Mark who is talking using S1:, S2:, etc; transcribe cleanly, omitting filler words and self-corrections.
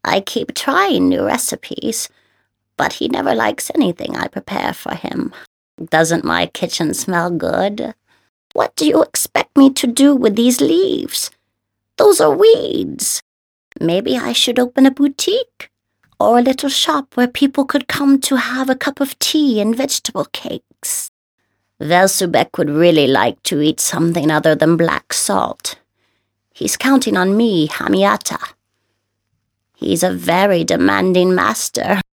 S1: I keep trying new recipes, but he never likes anything I prepare for him. Doesn't my kitchen smell good? What do you expect me to do with these leaves? Those are weeds. Maybe I should open a boutique or a little shop where people could come to have a cup of tea and vegetable cakes. Velsubeck would really like to eat something other than black salt. He's counting on me, Hamiata. He's a very demanding master.